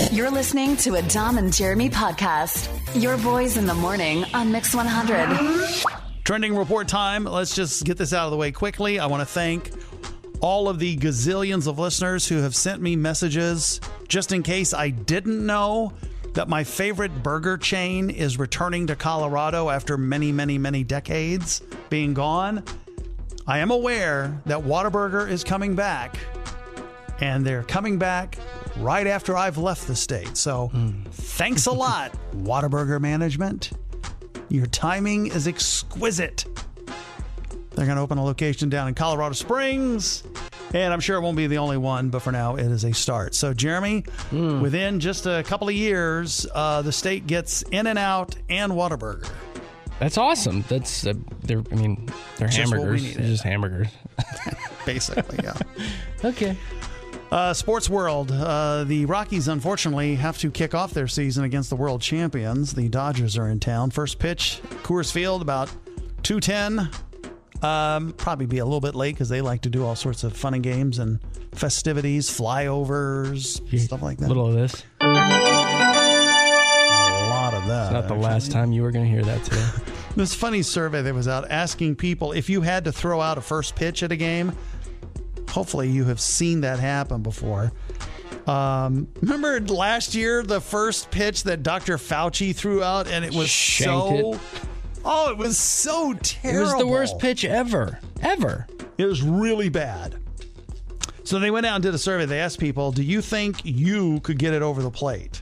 You're listening to a Dom and Jeremy podcast. Your boys in the morning on Mix 100. Trending report time. Let's just get this out of the way quickly. I want to thank all of the gazillions of listeners who have sent me messages just in case I didn't know that my favorite burger chain is returning to Colorado after many, many, many decades being gone. I am aware that Whataburger is coming back, and they're coming back right after I've left the state. So thanks a lot, Whataburger management. Your timing is exquisite. They're going to open a location down in Colorado Springs, and I'm sure it won't be the only one, but for now it is a start. So, Jeremy, within just a couple of years, the state gets In-N-Out and Whataburger. That's awesome. That's they're hamburgers. They're just hamburgers. Basically, yeah. Okay. Sports world. The Rockies, unfortunately, have to kick off their season against the world champions. The Dodgers are in town. First pitch, Coors Field, about 2:10. Probably be a little bit late because they like to do all sorts of fun and games and festivities, flyovers, stuff like that. A little of this. A lot of that. It's not the last time you were going to hear that today. This funny survey that was out asking people if you had to throw out a first pitch at a game. Hopefully you have seen that happen before. Remember last year, the first pitch that Dr. Fauci threw out, and it was it was so terrible. It was the worst pitch ever. It was really bad. So they went out and did a survey. They asked people, do you think you could get it over the plate?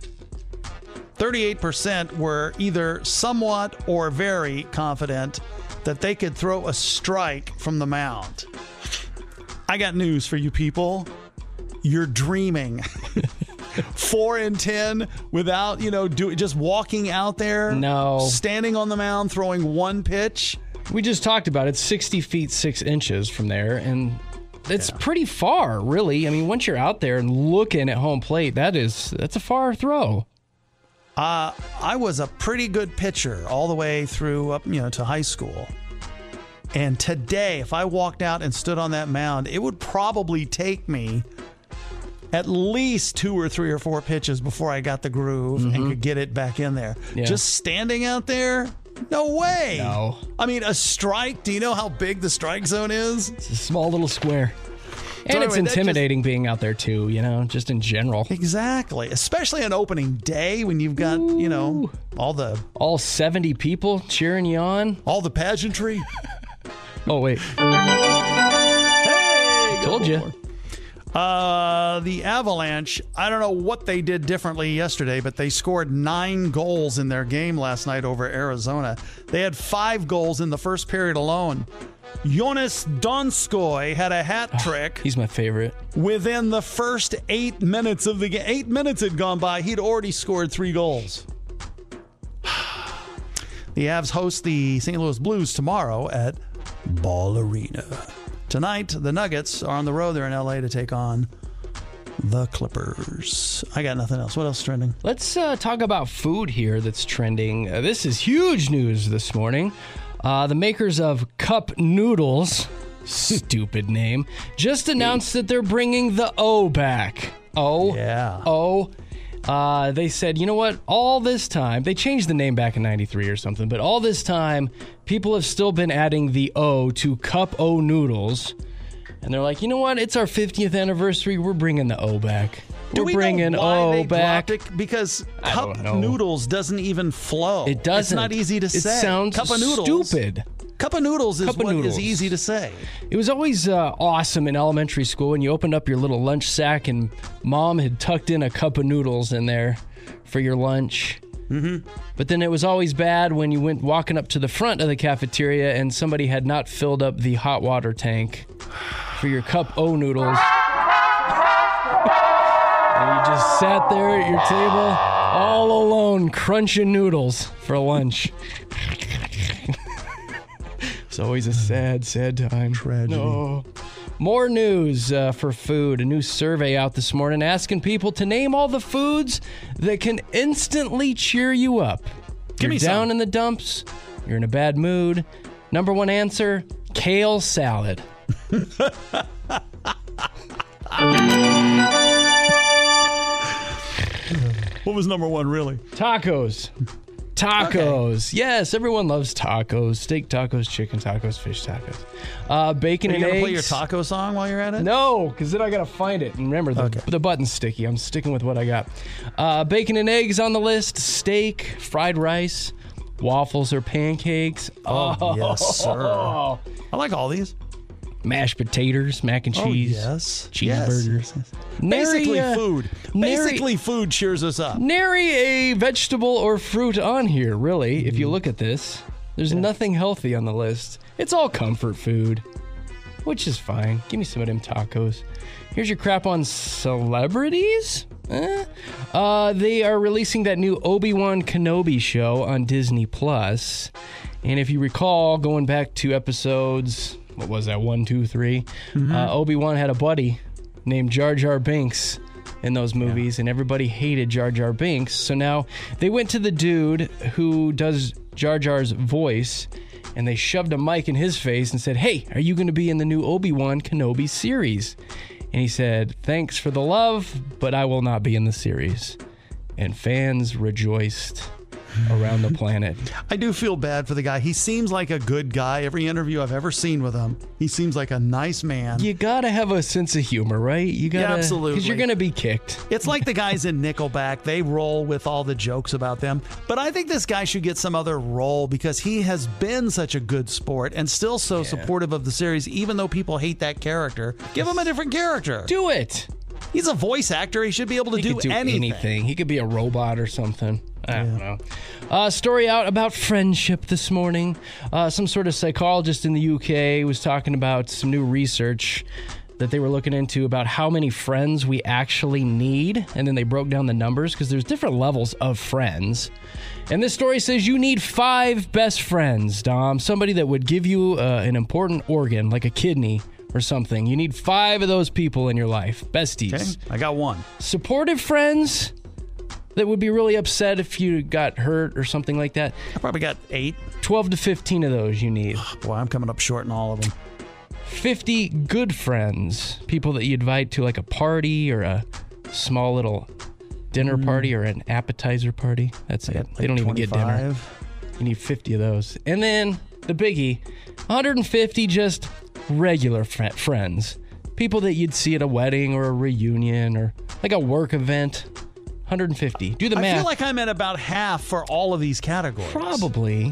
38% were either somewhat or very confident that they could throw a strike from the mound. I got news for you people. You're dreaming. 4 and 10 without, just walking out there. No. Standing on the mound, throwing one pitch. We just talked about it. 60 feet, 6 inches from there. And it's pretty far, really. I mean, once you're out there and looking at home plate, that's a far throw. I was a pretty good pitcher all the way through up, to high school. And today, if I walked out and stood on that mound, it would probably take me at least 2 or 3 or 4 pitches before I got the groove and could get it back in there. Yeah. Just standing out there? No way. No. I mean, a strike, do you know how big the strike zone is? It's a small little square. And so it's intimidating being out there, too, just in general. Exactly. Especially on opening day when you've got, all 70 people cheering you on. All the pageantry. Oh, wait. Hey, told you. The Avalanche, I don't know what they did differently yesterday, but they scored 9 goals in their game last night over Arizona. They had 5 goals in the first period alone. Jonas Donskoy had a hat trick. He's my favorite. Within the first 8 minutes of the game. 8 minutes had gone by. He'd already scored 3 goals. The Avs host the St. Louis Blues tomorrow at Ball Arena. Tonight, the Nuggets are on the road. They're in L.A. to take on the Clippers. I got nothing else. What else is trending? Let's talk about food here that's trending. This is huge news this morning. The makers of Cup Noodles, stupid name, just announced that they're bringing the O back. O? Yeah. O. They said, you know what? All this time, they changed the name back in 93 or something, but all this time, people have still been adding the O to Cup O Noodles. And they're like, you know what? It's our 50th anniversary. We're bringing the O back. We're bringing O back. Because Cup Noodles doesn't even flow. It doesn't. It's not easy to say. It sounds Cup of Noodles. Stupid. Cup of Noodles is what is easy to say. It was always awesome in elementary school when you opened up your little lunch sack and Mom had tucked in a cup of noodles in there for your lunch. Mm-hmm. But then it was always bad when you went walking up to the front of the cafeteria and somebody had not filled up the hot water tank for your Cup O noodles. And you just sat there at your table all alone crunching noodles for lunch. It's always a sad, sad time. Tragedy. No. More news for food. A new survey out this morning asking people to name all the foods that can instantly cheer you up. Give me You're down some. in the dumps. You're in a bad mood. Number one answer, kale salad. was number one, really? Tacos. Tacos. Okay. Yes, everyone loves tacos. Steak tacos, chicken tacos, fish tacos. Bacon and eggs. Are you going to play your taco song while you're at it? No, because then I got to find it. And remember, the button's sticky. I'm sticking with what I got. Bacon and eggs on the list. Steak, fried rice, waffles or pancakes. Oh, yes, sir. I like all these. Mashed potatoes, mac and cheese. Yes. Cheeseburgers. Yes. Basically food. Basically food cheers us up. Nary a vegetable or fruit on here, really. If you look at this, there's nothing healthy on the list. It's all comfort food, which is fine. Give me some of them tacos. Here's your crap on celebrities. They are releasing that new Obi-Wan Kenobi show on Disney Plus. And if you recall, going back to episodes... what was that, 1, 2, 3? Obi-Wan had a buddy named Jar Jar Binks in those movies, and everybody hated Jar Jar Binks. So now they went to the dude who does Jar Jar's voice, and they shoved a mic in his face and said, "Hey, are you going to be in the new Obi-Wan Kenobi series?" And he said, "Thanks for the love, but I will not be in the series." And fans rejoiced around the planet. I do feel bad for the guy. He seems like a good guy. Every interview I've ever seen with him, he seems like a nice man. You gotta have a sense of humor, right? You gotta, absolutely. Because you're gonna be kicked. It's like the guys in Nickelback. They roll with all the jokes about them. But I think this guy should get some other role because he has been such a good sport and still so supportive of the series, even though people hate that character. Give him a different character. Do it. He's a voice actor. He should be able to do anything. He could be a robot or something. I don't know. Story out about friendship this morning. Some sort of psychologist in the UK was talking about some new research that they were looking into about how many friends we actually need. And then they broke down the numbers because there's different levels of friends. And this story says you need 5 best friends, Dom. Somebody that would give you an important organ, like a kidney or something. You need 5 of those people in your life. Besties. Okay, I got 1. Supportive friends that would be really upset if you got hurt or something like that. I probably got 8. 12 to 15 of those you need. Boy, I'm coming up short in all of them. 50 good friends. People that you invite to like a party or a small little dinner party or an appetizer party. That's it. They don't even get dinner. You need 50 of those. And then the biggie, 150 just regular friends. People that you'd see at a wedding or a reunion or like a work event. 150. Do the math. I feel like I'm at about half for all of these categories. Probably.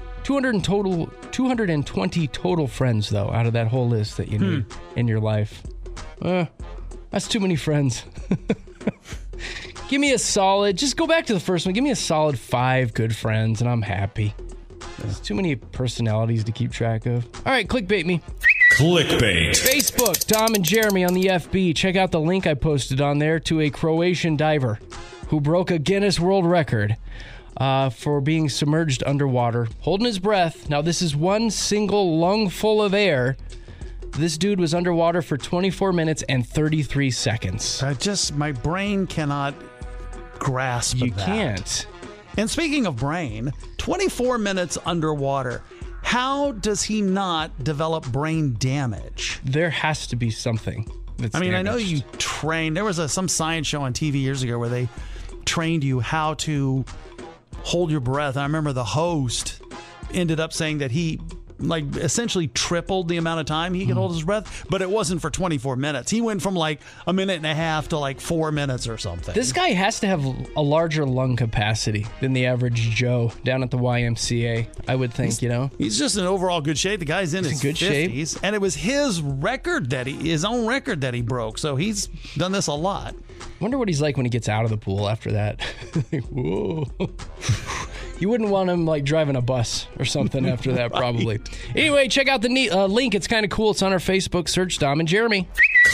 220 total friends, though, out of that whole list that you need in your life. That's too many friends. Give me a solid, just go back to the first one. Give me a solid 5 good friends, and I'm happy. There's too many personalities to keep track of. All right, clickbait me. Clickbait. Facebook, Dom and Jeremy on the FB. Check out the link I posted on there to a Croatian diver who broke a Guinness World Record for being submerged underwater, holding his breath. Now, this is one single lungful of air. This dude was underwater for 24 minutes and 33 seconds. My brain cannot grasp that. You can't. And speaking of brain, 24 minutes underwater. How does he not develop brain damage? There has to be something that's damaged. I know you train. There was some science show on TV years ago where they trained you how to hold your breath. I remember the host ended up saying that he essentially tripled the amount of time he could hold his breath, but it wasn't for 24 minutes. He went from a minute and a half to 4 minutes or something. This guy has to have a larger lung capacity than the average Joe down at the YMCA, I would think, He's just in overall good shape. The guy's in his good 50s, shape. And it was his own record that he broke, so he's done this a lot. Wonder what he's like when he gets out of the pool after that. Whoa. You wouldn't want him driving a bus or something after that, probably. Anyway, check out the link. It's kind of cool. It's on our Facebook. Search Dom and Jeremy.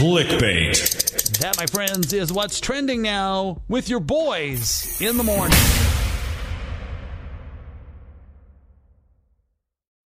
Clickbait. That, my friends, is what's trending now with your boys in the morning.